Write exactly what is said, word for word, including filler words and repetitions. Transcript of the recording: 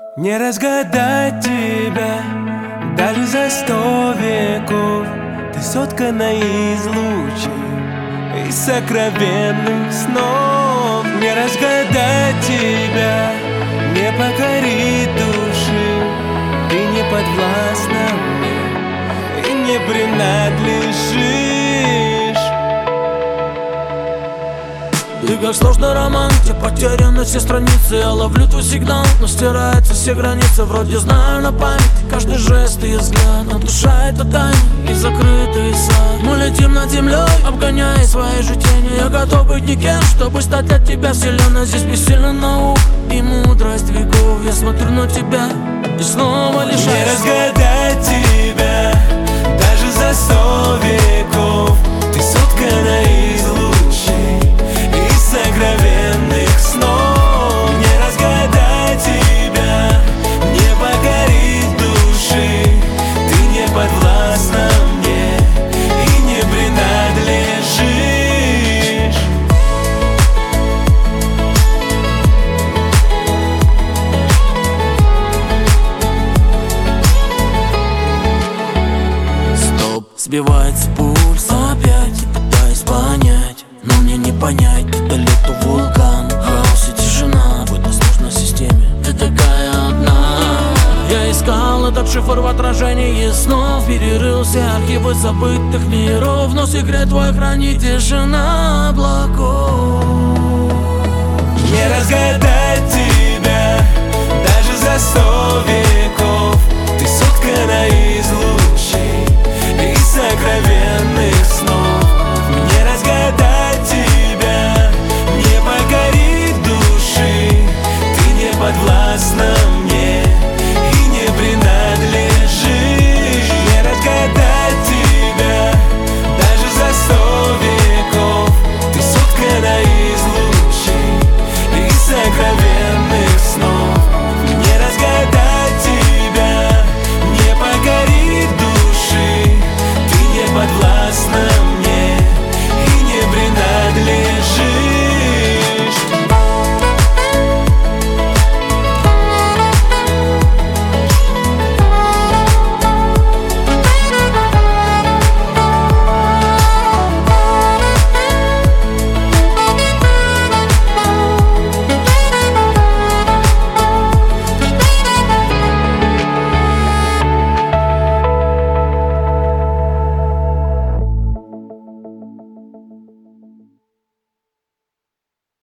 Не разгадать тебя даже за сто веков. Ты соткана из лучей, из сокровенных снов. Не разгадать тебя, не покорить души. Ты не подвластна мне и не принадлежишь. Ты как сложный роман, где потеряны все страницы. Я ловлю твой сигнал, но стираются все границы. Вроде знаю на память каждый жест и взгляд, но душа это тайна и закрытый сад. Мы летим над землей, обгоняя свои же тени. Я готов быть никем, чтобы стать для тебя вселенной. Здесь бессильна наука и мудрость веков. Я смотрю на тебя и снова лишаюсь. Не разгадать тебя даже за сто веков. Ты соткана из лучей, из сокровенных снов. Не разгадать тебя, не покорить души. Ты не подвластна мне и не принадлежишь. Стоп, сбивается пульс опять, пытаюсь понять, но мне не понять. Это лето, вулкан, хаос и тишина в этой сложной системе. Ты такая одна. Я искал этот шифр в отражении снов, перерыл все архивы забытых миров, но секрет твой хранит тишина облаков. Не разгадать